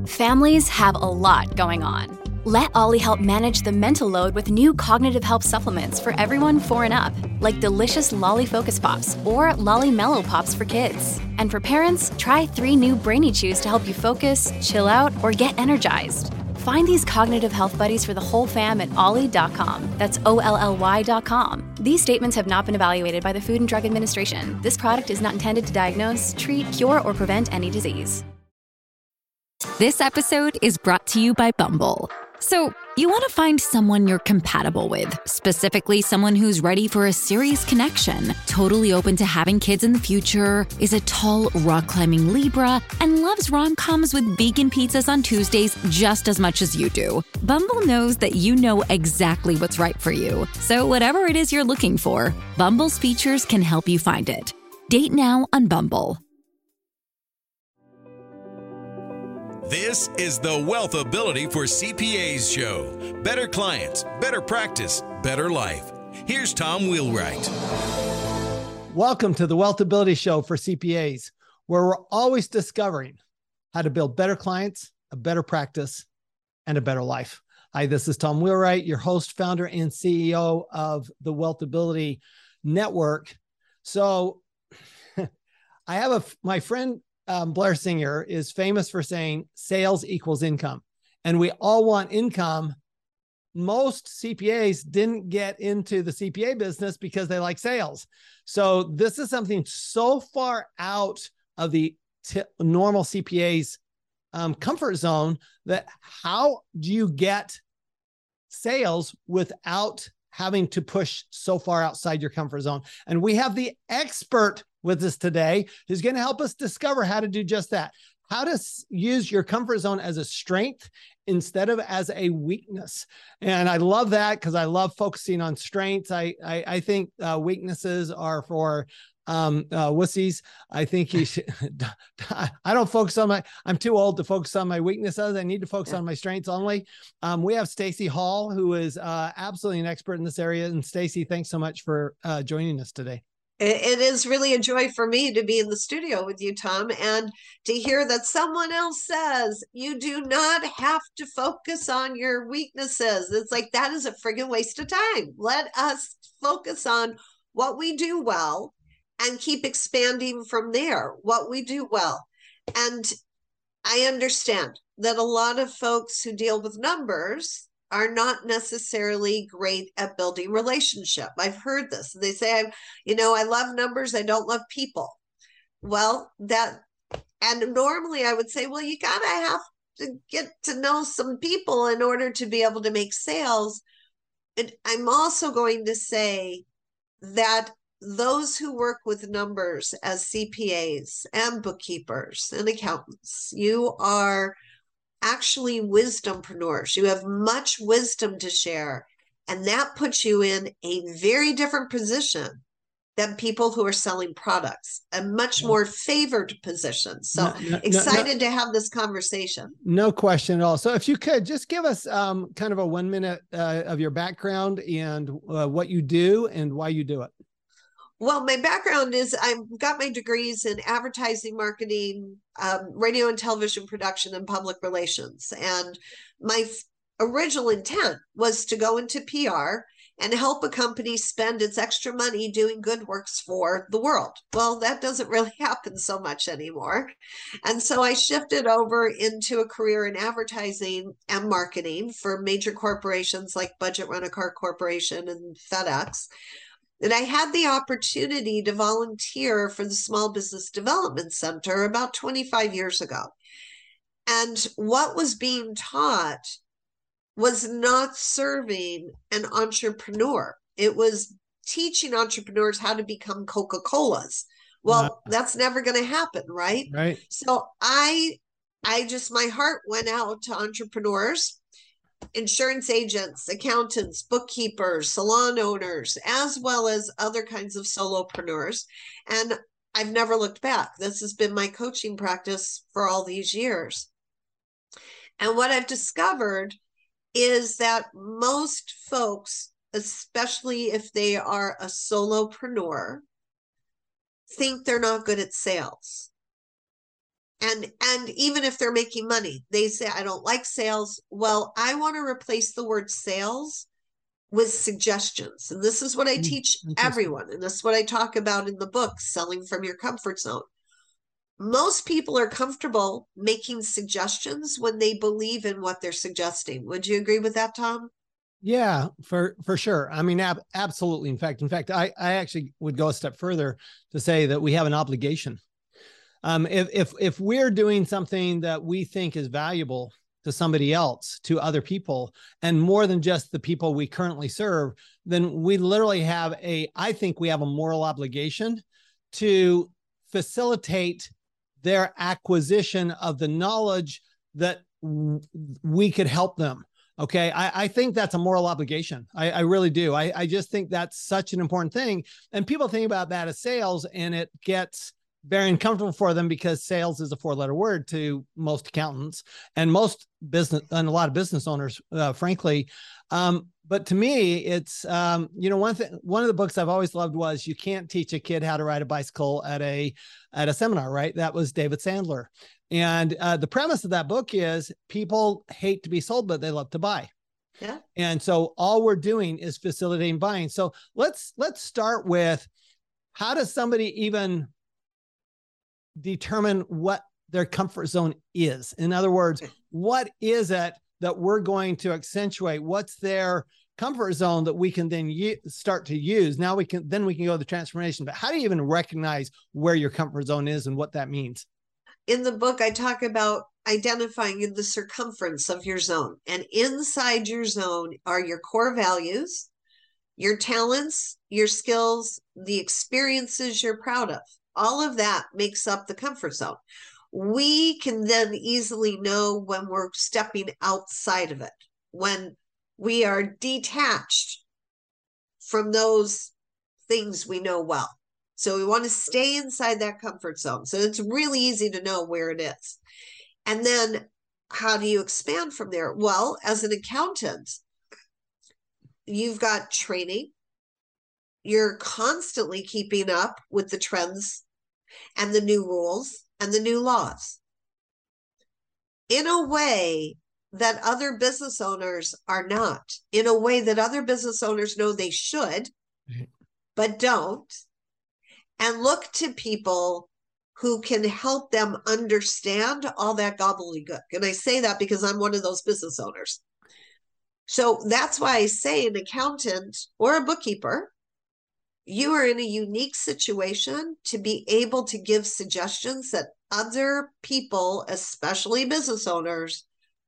Families have a lot going on. Let Ollie help manage the mental load with new cognitive help supplements for everyone 4 and up, like delicious Lolly Focus Pops or Lolly Mellow Pops for kids. And for parents, try 3 new Brainy Chews to help you focus, chill out, or get energized. Find these cognitive health buddies for the whole fam at ollie.com. That's OLLY.com. These statements have not been evaluated by the Food and Drug Administration. This product is not intended to diagnose, treat, cure, or prevent any disease. This episode is brought to you by Bumble. So, you want to find someone you're compatible with, specifically someone who's ready for a serious connection, totally open to having kids in the future, is a tall, rock-climbing Libra, and loves rom-coms with vegan pizzas on Tuesdays just as much as you do. Bumble knows that you know exactly what's right for you. So whatever it is you're looking for, Bumble's features can help you find it. Date now on Bumble. This is the Wealthability for CPAs show. Better clients, better practice, better life. Here's Tom Wheelwright. Welcome to the Wealthability show for CPAs, where we're always discovering how to build better clients, a better practice, and a better life. Hi, this is Tom Wheelwright, your host, founder, and CEO of the Wealthability Network. So I have my friend, Blair Singer, is famous for saying sales equals income. And we all want income. Most CPAs didn't get into the CPA business because they like sales. So this is something so far out of the normal CPA's comfort zone that how do you get sales without having to push so far outside your comfort zone? And we have the expert with us today who's going to help us discover how to do just that. How to use your comfort zone as a strength instead of as a weakness. And I love that because I love focusing on strengths. I think weaknesses are for wussies. I think you should, I don't focus on I'm too old to focus on my weaknesses. I need to focus on my strengths only. We have Stacey Hall, who is absolutely an expert in this area. And Stacey, thanks so much for joining us today. It is really a joy for me to be in the studio with you, Tom, and to hear that someone else says you do not have to focus on your weaknesses. It's like, that is a friggin' waste of time. Let us focus on what we do well and keep expanding from there, what we do well. And I understand that a lot of folks who deal with numbers are not necessarily great at building relationship. I've heard this. They say, I love numbers. I don't love people. Well, and normally I would say, well, you gotta have to get to know some people in order to be able to make sales. And I'm also going to say that those who work with numbers as CPAs and bookkeepers and accountants, you are actually wisdompreneurs. You have much wisdom to share, and that puts you in a very different position than people who are selling products, a much more favored position. So excited to have this conversation. No question at all. So if you could just give us kind of a 1 minute of your background and what you do and why you do it. Well, my background is I've got my degrees in advertising, marketing, radio and television production, and public relations. And my original intent was to go into PR and help a company spend its extra money doing good works for the world. Well, that doesn't really happen so much anymore. And so I shifted over into a career in advertising and marketing for major corporations like Budget Rent-A-Car Corporation and FedEx. And I had the opportunity to volunteer for the Small Business Development Center about 25 years ago. And what was being taught was not serving an entrepreneur. It was teaching entrepreneurs how to become Coca-Colas. Well, that's never going to happen, right? Right. So my heart went out to entrepreneurs, insurance agents, accountants, bookkeepers, salon owners, as well as other kinds of solopreneurs. And I've never looked back. This has been my coaching practice for all these years. And what I've discovered is that most folks, especially if they are a solopreneur, think they're not good at sales. And even if they're making money, they say, I don't like sales. Well, I want to replace the word sales with suggestions. And this is what I teach everyone. And this is what I talk about in the book, Selling from Your Comfort Zone. Most people are comfortable making suggestions when they believe in what they're suggesting. Would you agree with that, Tom? Yeah, for sure. I mean, absolutely. In fact, I actually would go a step further to say that we have an obligation. If we're doing something that we think is valuable to somebody else, to other people, and more than just the people we currently serve, then we literally have I think we have a moral obligation to facilitate their acquisition of the knowledge that we could help them. Okay. I think that's a moral obligation. I really do. I just think that's such an important thing. And people think about that as sales, and it gets very uncomfortable for them because sales is a 4-letter word to most accountants and most business and a lot of business owners, frankly. But to me, it's, one of the books I've always loved was You Can't Teach a Kid How to Ride a Bicycle at a Seminar, right? That was David Sandler. And the premise of that book is people hate to be sold, but they love to buy. Yeah. And so all we're doing is facilitating buying. So let's start with, how does somebody even determine what their comfort zone is? In other words, what is it that we're going to accentuate? What's their comfort zone that we can then start to use? Now we can go to the transformation. But how do you even recognize where your comfort zone is and what that means? In the book, I talk about identifying in the circumference of your zone. And inside your zone are your core values, your talents, your skills, the experiences you're proud of. All of that makes up the comfort zone. We can then easily know when we're stepping outside of it, when we are detached from those things we know well. So we want to stay inside that comfort zone. So it's really easy to know where it is. And then how do you expand from there? Well, as an accountant, you've got training. You're constantly keeping up with the trends and the new rules and the new laws in a way that other business owners are not, in a way that other business owners know they should, but don't, and look to people who can help them understand all that gobbledygook. And I say that because I'm one of those business owners. So that's why I say an accountant or a bookkeeper, you are in a unique situation to be able to give suggestions that other people, especially business owners,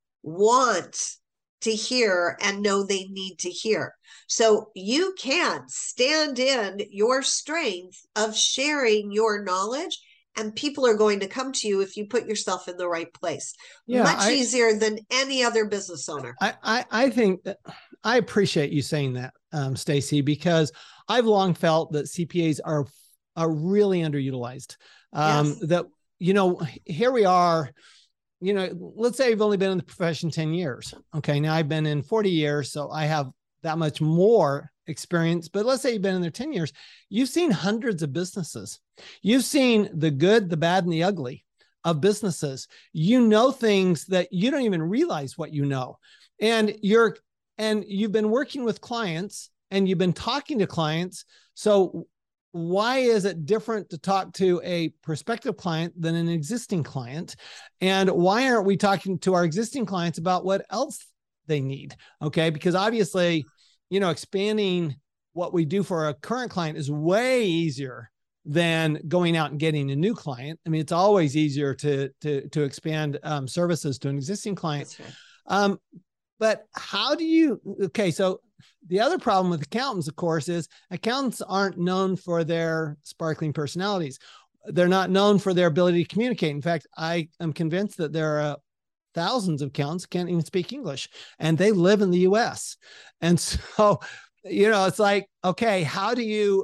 want to hear and know they need to hear. So you can stand in your strength of sharing your knowledge, and people are going to come to you if you put yourself in the right place. Yeah, much easier than any other business owner. I think that I appreciate you saying that, Stacy, because I've long felt that CPAs are really underutilized. Yes. That, here we are, let's say I've only been in the profession 10 years. Okay. Now I've been in 40 years, so I have that much more experience, but let's say you've been in there 10 years. You've seen hundreds of businesses. You've seen the good, the bad, and the ugly of businesses. You know things that you don't even realize what you know. And you've been working with clients and you've been talking to clients. So why is it different to talk to a prospective client than an existing client? And why aren't we talking to our existing clients about what else they need? Okay. Because obviously, expanding what we do for a current client is way easier than going out and getting a new client. I mean, it's always easier to expand services to an existing client. That's right. But how do you, so the other problem with accountants, of course, is accountants aren't known for their sparkling personalities. They're not known for their ability to communicate. In fact, I am convinced that there are thousands of accountants can't even speak English, and they live in the US. And so, it's like, okay, how do you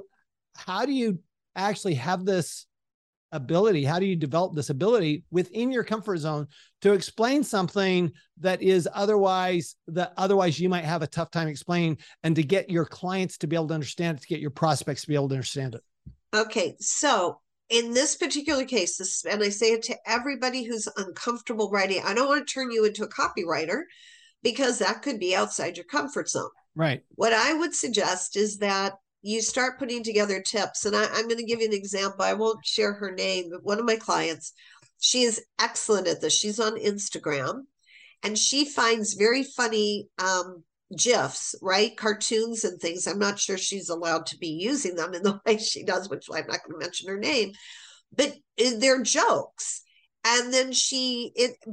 actually have this ability? How do you develop this ability within your comfort zone to explain something that otherwise you might have a tough time explaining, and to get your clients to be able to understand it, to get your prospects to be able to understand it? Okay. So in this particular case, and I say it to everybody who's uncomfortable writing, I don't want to turn you into a copywriter because that could be outside your comfort zone. Right. What I would suggest is that you start putting together tips. And I'm going to give you an example. I won't share her name, but one of my clients, she is excellent at this. She's on Instagram and she finds very funny GIFs, right? Cartoons and things. I'm not sure she's allowed to be using them in the way she does, which I'm not going to mention her name, but they're jokes. And then she's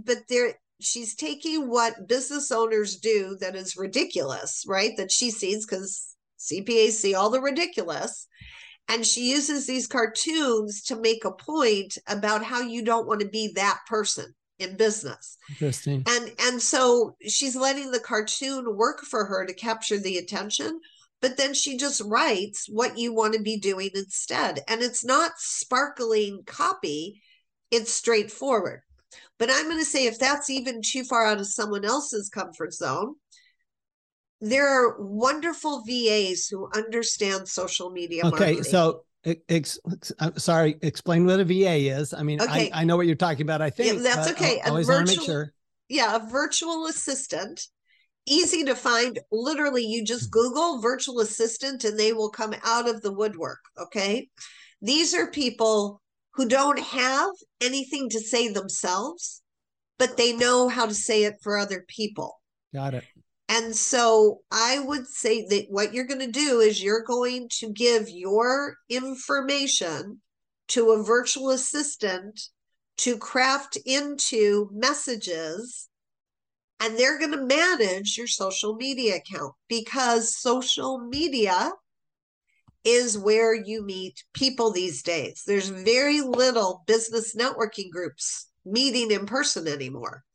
taking what business owners do that is ridiculous, right? That she sees, because CPAs see all the ridiculous. And she uses these cartoons to make a point about how you don't want to be that person in business. Interesting. And so she's letting the cartoon work for her to capture the attention, but then she just writes what you want to be doing instead. And it's not sparkling copy, it's straightforward. But I'm going to say if that's even too far out of someone else's comfort zone, there are wonderful VAs who understand social media marketing. Okay, so I'm sorry, explain what a VA is. I mean, okay. I know what you're talking about, I think. Yeah, that's okay. I always want to make sure. Yeah, a virtual assistant, easy to find. Literally, you just Google virtual assistant and they will come out of the woodwork, okay? These are people who don't have anything to say themselves, but they know how to say it for other people. Got it. And so I would say that what you're going to do is you're going to give your information to a virtual assistant to craft into messages, and they're going to manage your social media account, because social media is where you meet people these days. There's very little business networking groups meeting in person anymore.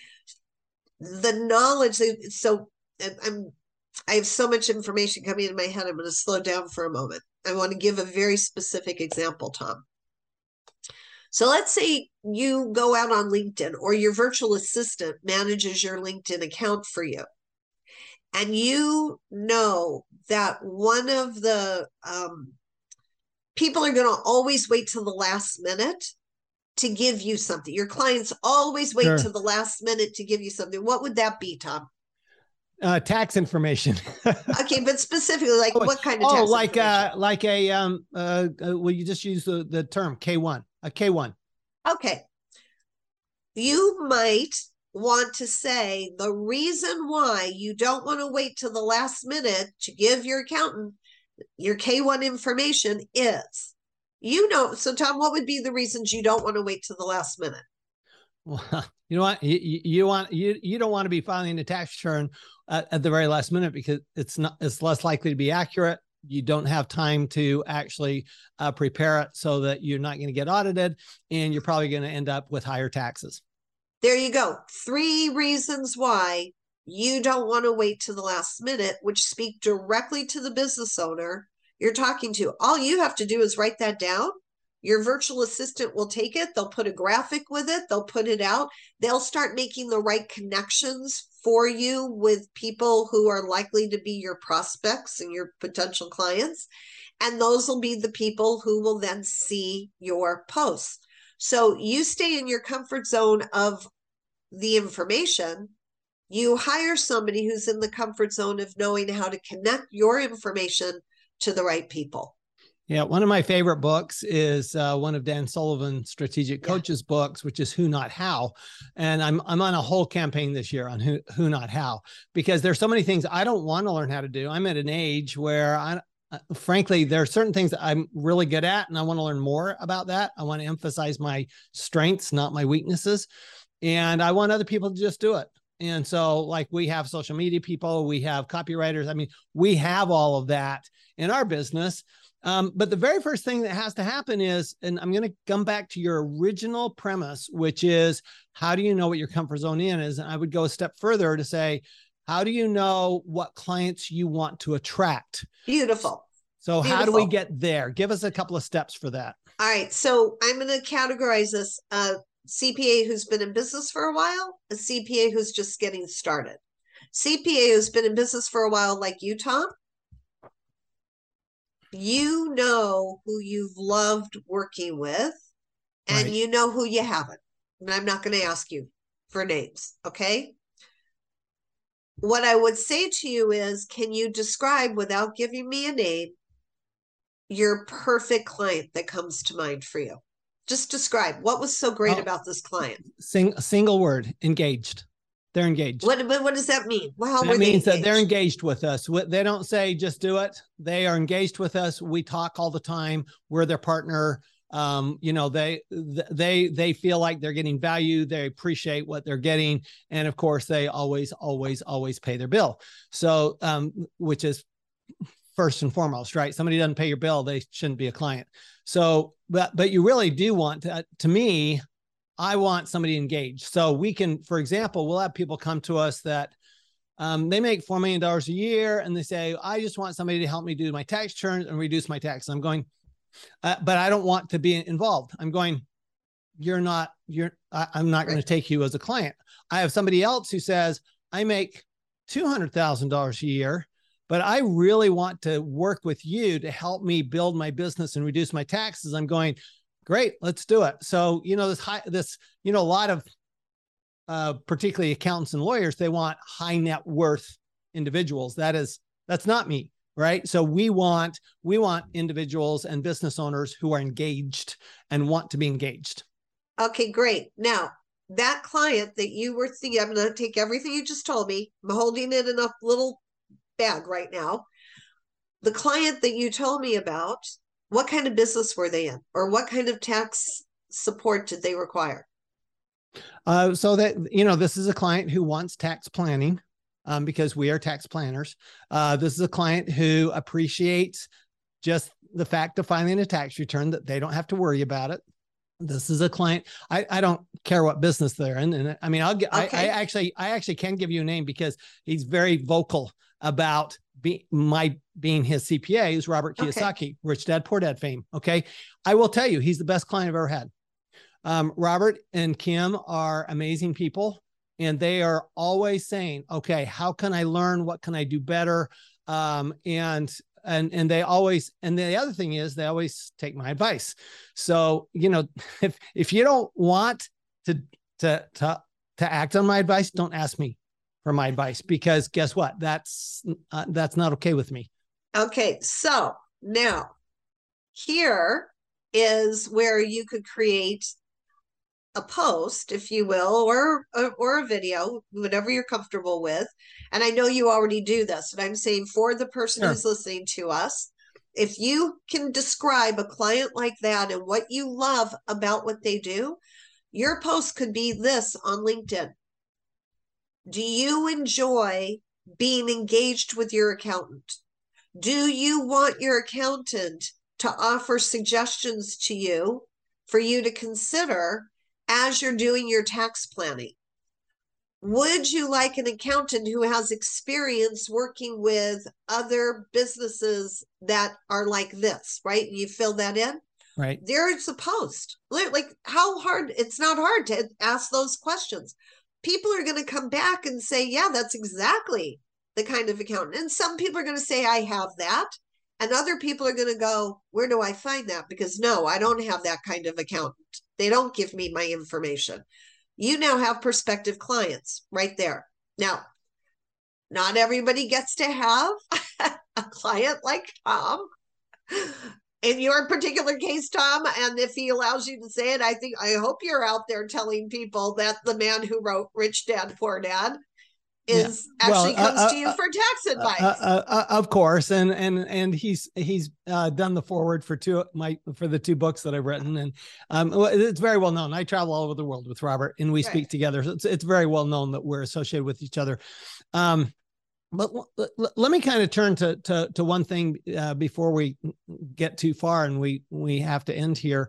The knowledge, so I have so much information coming into my head. I'm going to slow down for a moment. I want to give a very specific example, Tom. So let's say you go out on LinkedIn, or your virtual assistant manages your LinkedIn account for you. And you know that one of the people are going to always wait till the last minute to give you something. Your clients always wait Sure. till the last minute to give you something. What would that be, Tom? Tax information. Okay, but specifically, like what kind of tax information? Well, you just use the term K1, a K1. Okay. You might want to say the reason why you don't want to wait till the last minute to give your accountant your K1 information is, so Tom, what would be the reasons you don't want to wait till the last minute? Well, you know what? You don't want to be filing a tax return at the very last minute, because it's less likely to be accurate. You don't have time to actually prepare it so that you're not going to get audited, and you're probably going to end up with higher taxes. There you go. 3 reasons why you don't want to wait to the last minute, which speak directly to the business owner you're talking to. All you have to do is write that down. Your virtual assistant will take it. They'll put a graphic with it. They'll put it out. They'll start making the right connections for you with people who are likely to be your prospects and your potential clients. And those will be the people who will then see your posts. So you stay in your comfort zone of the information. You hire somebody who's in the comfort zone of knowing how to connect your information to the right people. Yeah, one of my favorite books is one of Dan Sullivan's Strategic Coaches books, which is Who Not How. And I'm on a whole campaign this year on who not how, because there's so many things I don't want to learn how to do. I'm at an age where frankly, there are certain things that I'm really good at, and I want to learn more about that. I want to emphasize my strengths, not my weaknesses. And I want other people to just do it. And so, like, we have social media people, we have copywriters. I mean, we have all of that in our business. But the very first thing that has to happen is, and I'm going to come back to your original premise, which is, how do you know what your comfort zone is? And I would go a step further to say, how do you know what clients you want to attract? Beautiful. So how do we get there? Give us a couple of steps for that. All right. So I'm going to categorize this: a CPA who's been in business for a while, a CPA who's just getting started. CPA who's been in business for a while, like you, Tom, you know who you've loved working with, and Right. you know who you haven't. And I'm not going to ask you for names, okay? What I would say to you is, can you describe, without giving me a name, your perfect client that comes to mind for you? Just describe what was so great Oh, about this client. single word, engaged. They're engaged. What does that mean? Well, That means that they're engaged with us. They don't say just do it. They are engaged with us. We talk all the time. We're their partner. You know, they feel like they're getting value. They appreciate what they're getting, and of course, they always pay their bill. So, which is first and foremost, right? Somebody doesn't pay your bill, they shouldn't be a client. So, but you really do want to me, I want somebody engaged. So we can, for example, we'll have people come to us that they make $4 million a year and they say, I just want somebody to help me do my tax returns and reduce my tax. I'm going, but I don't want to be involved. I'm going, I'm not going to take you as a client. I have somebody else who says, I make $200,000 a year, but I really want to work with you to help me build my business and reduce my taxes. I'm going, great, let's do it. So, you know, a lot of, particularly accountants and lawyers, they want high net worth individuals. That's not me. Right. So we want individuals and business owners who are engaged and want to be engaged. Okay, great. Now, that client that you were thinking, I'm going to take everything you just told me. I'm holding it in a little bag right now. The client that you told me about, what kind of business were they in, or what kind of tax support did they require? So that, you know, this is a client who wants tax planning, because we are tax planners. This is a client who appreciates just the fact of filing a tax return, that they don't have to worry about it. This is a client. I don't care what business they're in. And I mean, I actually can give you a name because he's very vocal about being his CPA, is Robert Kiyosaki, Rich Dad, Poor Dad fame. Okay. I will tell you, he's the best client I've ever had. Robert and Kim are amazing people, and they are always saying, okay, how can I learn? What can I do better? And they always, and the other thing is they always take my advice. So, you know, if you don't want to act on my advice, don't ask me for my advice, because guess what? That's not okay with me. Okay. So now here is where you could create a post, if you will, or a video, whatever you're comfortable with. And I know you already do this, but I'm saying for the person who's listening to us, if you can describe a client like that and what you love about what they do, your post could be this on LinkedIn. Do you enjoy being engaged with your accountant? Do you want your accountant to offer suggestions to you for you to consider as you're doing your tax planning? Would you like an accountant who has experience working with other businesses that are like this, right? You fill that in. Right. There's a post. Like, how hard? It's not hard to ask those questions. People are going to come back and say, yeah, that's exactly the kind of accountant. And some people are going to say, I have that. And other people are going to go, where do I find that? Because no, I don't have that kind of accountant. They don't give me my information. You now have prospective clients right there. Now, not everybody gets to have a client like Tom. In your particular case, Tom, and if he allows you to say it, I hope you're out there telling people that the man who wrote Rich Dad, Poor Dad comes to you for tax advice. Of course. And he's done the forward for the two books that I've written. And it's very well known. I travel all over the world with Robert, and we speak together. So it's very well known that we're associated with each other. But let me kind of turn to one thing before we get too far and we have to end here.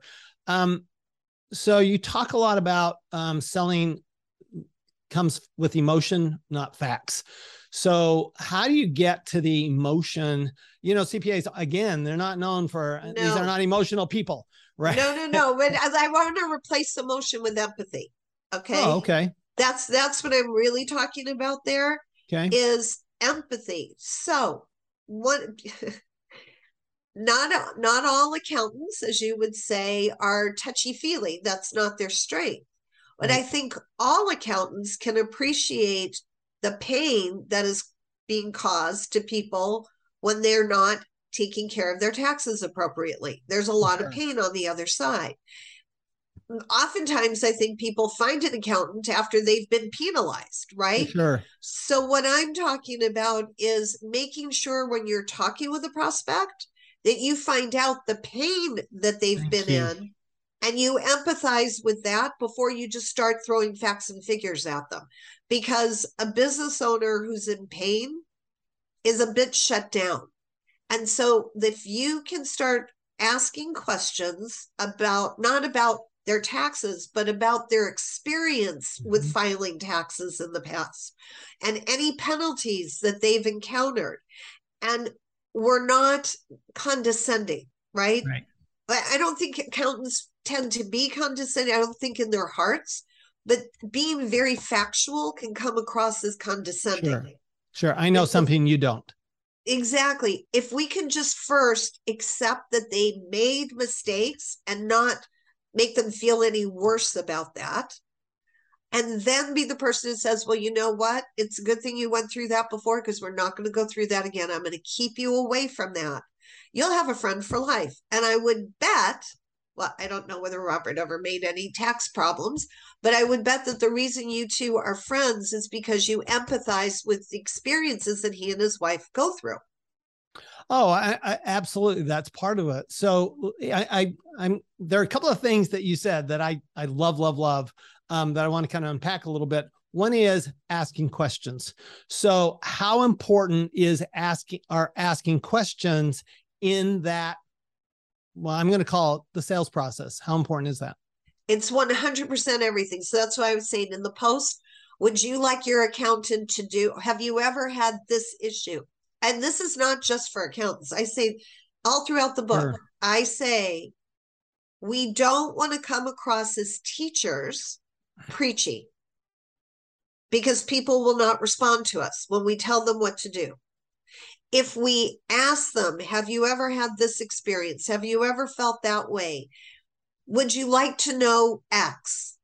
So you talk a lot about selling comes with emotion, not facts. So how do you get to the emotion? You know, CPAs, again, they're not known for, these are not emotional people, right? No. But I want to replace emotion with empathy. Okay. Oh, okay. That's what I'm really talking about there. Okay. Is empathy. So not all accountants, as you would say, are touchy-feely. That's not their strength. But I think all accountants can appreciate the pain that is being caused to people when they're not taking care of their taxes appropriately. There's a lot of pain on the other side. Oftentimes, I think people find an accountant after they've been penalized, right? Sure. So what I'm talking about is making sure when you're talking with a prospect that you find out the pain that they've been in, and you empathize with that before you just start throwing facts and figures at them. Because a business owner who's in pain is a bit shut down. And so if you can start asking questions about, not about their taxes, but about their experience with filing taxes in the past and any penalties that they've encountered. And we're not condescending, right? I don't think accountants tend to be condescending. I don't think in their hearts, but being very factual can come across as condescending. Sure. I know something you don't. Exactly. If we can just first accept that they made mistakes and not make them feel any worse about that, and then be the person who says, well, you know what? It's a good thing you went through that before, because we're not going to go through that again. I'm going to keep you away from that. You'll have a friend for life. And I would bet, well, I don't know whether Robert ever made any tax problems, but I would bet that the reason you two are friends is because you empathize with the experiences that he and his wife go through. Oh, I absolutely. That's part of it. So I'm there are a couple of things that you said that I love, that I want to kind of unpack a little bit. One is asking questions. So how important is asking questions in that, well, I'm going to call it the sales process. How important is that? It's 100% everything. So that's why I was saying in the post, would you like your accountant to do, have you ever had this issue? And this is not just for accountants. I say all throughout the book, I say, we don't want to come across as teachers preaching, because people will not respond to us when we tell them what to do. If we ask them, have you ever had this experience? Have you ever felt that way? Would you like to know X?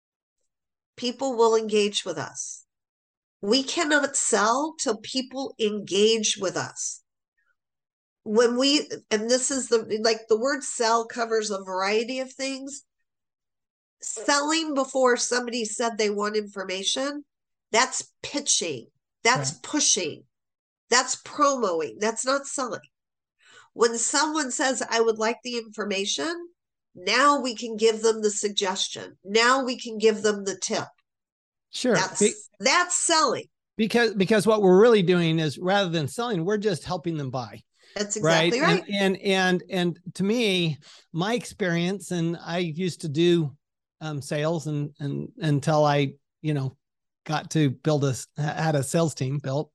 People will engage with us. We cannot sell till people engage with us. When we, and this is the word sell covers a variety of things. Selling before somebody said they want information, that's pitching, that's pushing, that's promoting, that's not selling. When someone says, I would like the information, now we can give them the suggestion. Now we can give them the tip. Sure. That's selling. Because what we're really doing is, rather than selling, we're just helping them buy. That's exactly right. And to me, my experience, and I used to do sales and until I, got to had a sales team built.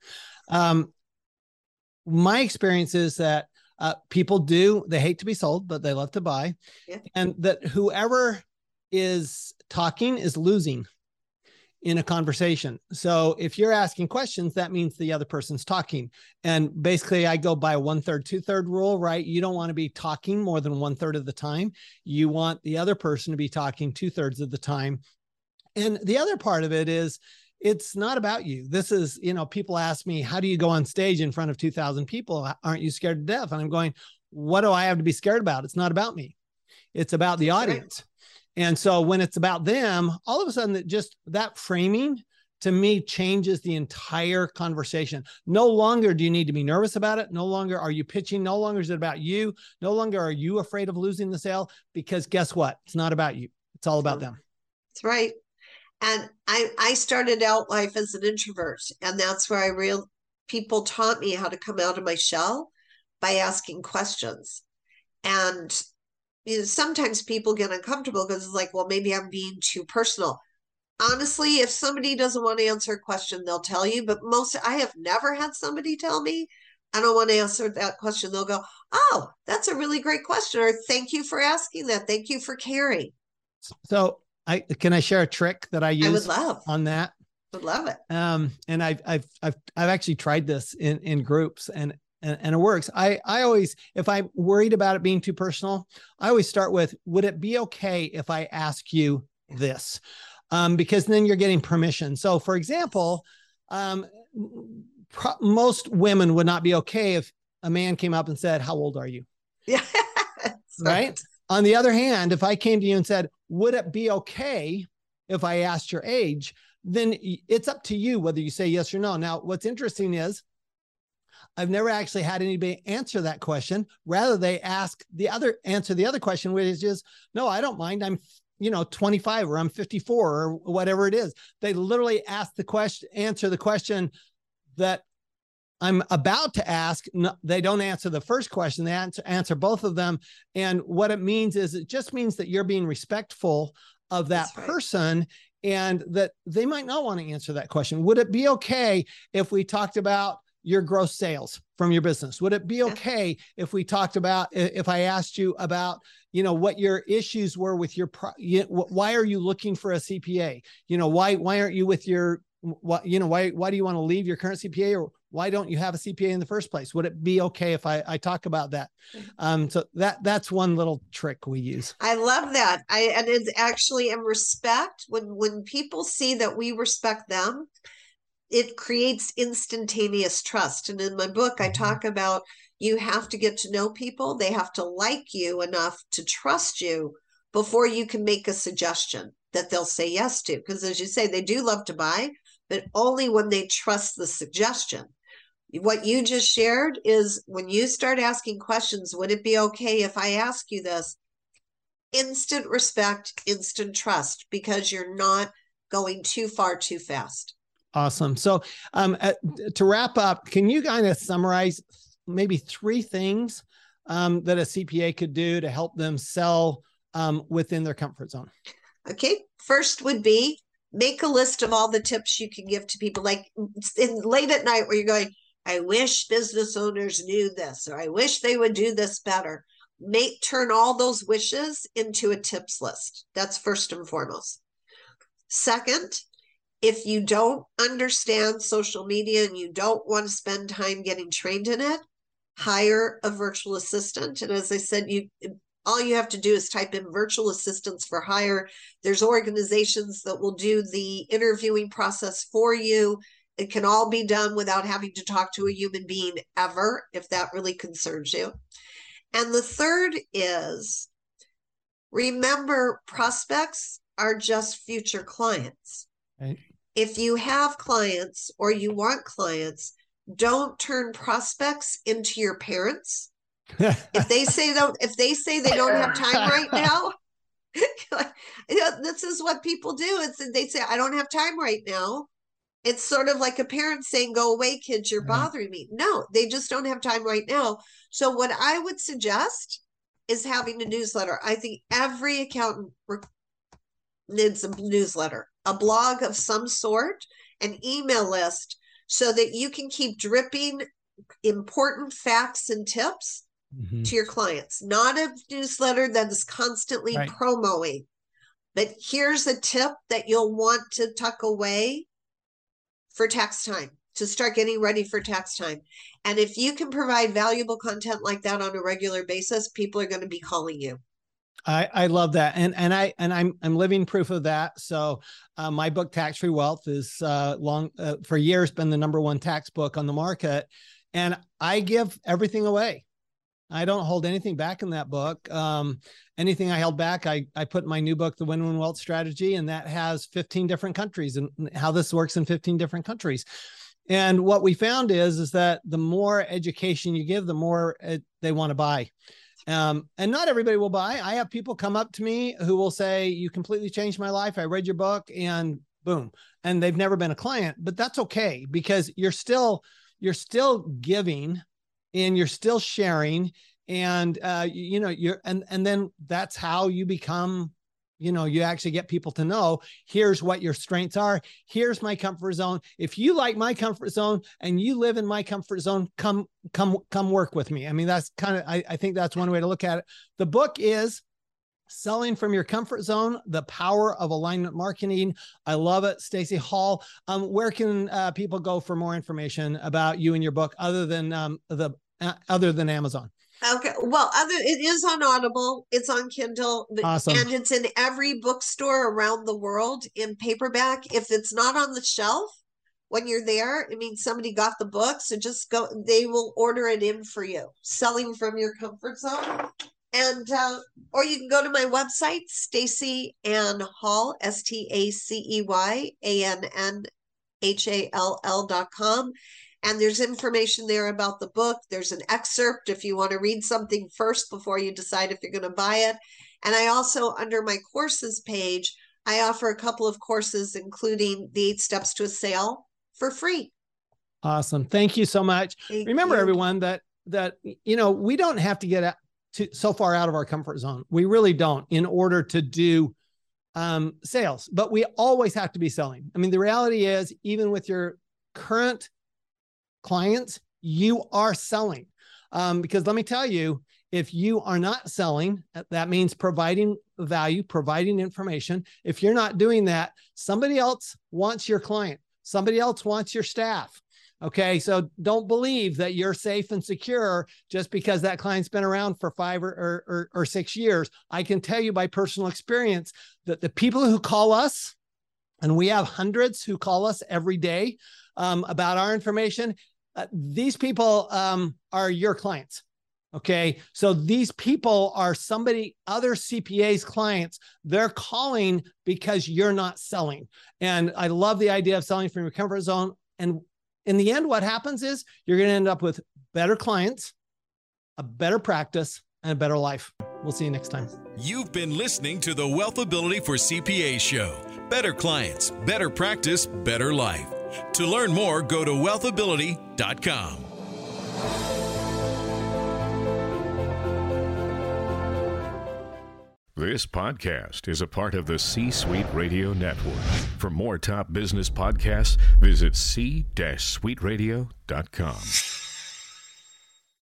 My experience is that people they hate to be sold, but they love to buy. Yeah. And that whoever is talking is losing in a conversation. So if you're asking questions, that means the other person's talking. And basically I go by 1/3, 2/3 rule, right? You don't want to be talking more than 1/3 of the time. You want the other person to be talking 2/3 of the time. And the other part of it is, it's not about you. This is, people ask me, how do you go on stage in front of 2,000 people? Aren't you scared to death? And I'm going, what do I have to be scared about? It's not about me. It's about the audience. And so when it's about them, all of a sudden that framing to me changes the entire conversation. No longer do you need to be nervous about it. No longer are you pitching. No longer is it about you. No longer are you afraid of losing the sale, because guess what? It's not about you. It's all about them. That's right. And I started out life as an introvert, and that's where people taught me how to come out of my shell by asking questions. And sometimes people get uncomfortable because it's like, well, maybe I'm being too personal. Honestly, if somebody doesn't want to answer a question, they'll tell you. But I have never had somebody tell me, I don't want to answer that question. They'll go, oh, that's a really great question. Or thank you for asking that. Thank you for caring. So can I share a trick that I use? I would love on that. Would love it. And I've actually tried this in groups, and and it works. I always, if I'm worried about it being too personal, I always start with, would it be okay if I ask you this? Because then you're getting permission. So for example, most women would not be okay if a man came up and said, how old are you? Yeah. Right. On the other hand, if I came to you and said, would it be okay if I asked your age? Then it's up to you whether you say yes or no. Now, what's interesting is I've never actually had anybody answer that question. Rather, they answer the other question, which is, no, I don't mind. I'm 25 or I'm 54 or whatever it is. They literally answer the question that I'm about to ask. No, they don't answer the first question. They answer both of them. And what it means is, it just means that you're being respectful of that person, and that they might not want to answer that question. Would it be okay if we talked about your gross sales from your business? Would it be okay if we talked about, if I asked you about, what your issues were with your, why are you looking for a CPA? Why aren't you with your, why do you want to leave your current CPA, or why don't you have a CPA in the first place? Would it be okay if I talk about that? So that's one little trick we use. I love that. And it's actually in respect, when people see that we respect them, it creates instantaneous trust. And in my book, I talk about, you have to get to know people. They have to like you enough to trust you before you can make a suggestion that they'll say yes to. Because as you say, they do love to buy, but only when they trust the suggestion. What you just shared is, when you start asking questions, would it be okay if I ask you this? Instant respect, instant trust, because you're not going too far too fast. Awesome. So to wrap up, can you kind of summarize maybe 3 things that a CPA could do to help them sell within their comfort zone? Okay. First would be, make a list of all the tips you can give to people, like late at night where you're going, I wish business owners knew this, or I wish they would do this better. Turn all those wishes into a tips list. That's first and foremost. Second, if you don't understand social media and you don't want to spend time getting trained in it, hire a virtual assistant. And as I said, all you have to do is type in virtual assistants for hire. There's organizations that will do the interviewing process for you. It can all be done without having to talk to a human being ever, if that really concerns you. And the third is, remember, prospects are just future clients. Right. If you have clients or you want clients, don't turn prospects into your parents. If they say they don't have time right now, this is what people do. They say, I don't have time right now. It's sort of like a parent saying, go away, kids, you're bothering me. No, they just don't have time right now. So what I would suggest is having a newsletter. I think every accountant needs a newsletter, a blog of some sort, an email list, so that you can keep dripping important facts and tips to your clients. Not a newsletter that is constantly promoting, but here's a tip that you'll want to tuck away for tax time, to start getting ready for tax time. And if you can provide valuable content like that on a regular basis, people are going to be calling you. I love that. And I'm living proof of that. So my book, Tax Free Wealth, is for years been the #1 tax book on the market. And I give everything away. I don't hold anything back in that book. Anything I held back, I put in my new book, The Win-Win Wealth Strategy, and that has 15 different countries and how this works in 15 different countries. And what we found is that the more education you give, the more they want to buy. And not everybody will buy. I have people come up to me who will say, you completely changed my life. I read your book, and boom. And they've never been a client, but that's okay, because you're still giving and you're still sharing. And, and then that's how you become, you actually get people to know, here's what your strengths are. Here's my comfort zone. If you like my comfort zone and you live in my comfort zone, come work with me. I mean, that's I think that's one way to look at it. The book is Selling from Your Comfort Zone, The Power of Alignment Marketing. I love it. Stacey Hall, where can people go for more information about you and your book, other than the other than Amazon? Okay. Well, it is on Audible. It's on Kindle. Awesome. And it's in every bookstore around the world in paperback. If it's not on the shelf when you're there, it means somebody got the book. So just go, they will order it in for you. Selling from your comfort zone. And, or you can go to my website, Stacey Ann Hall, StaceyAnnHall.com. And there's information there about the book. There's an excerpt if you want to read something first before you decide if you're going to buy it. And I also, under my courses page, I offer a couple of courses, including the 8 Steps to a Sale for free. Awesome. Thank you so much. Remember, everyone, that we don't have to get so far out of our comfort zone. We really don't, in order to do sales, but we always have to be selling. I mean, the reality is, even with your current clients, you are selling. Because let me tell you, if you are not selling, that means providing value, providing information. If you're not doing that, somebody else wants your client. Somebody else wants your staff. Okay. So don't believe that you're safe and secure just because that client's been around for 5 or 6 years. I can tell you by personal experience that the people who call us, and we have hundreds who call us every day about our information, these people are your clients. Okay. So these people are other CPA's clients. They're calling because you're not selling. And I love the idea of selling from your comfort zone. And in the end, what happens is you're going to end up with better clients, a better practice, and a better life. We'll see you next time. You've been listening to the Wealthability for CPAs show. Better clients, better practice, better life. To learn more, go to wealthability.com. This podcast is a part of the C-Suite Radio Network. For more top business podcasts, visit c-suiteradio.com.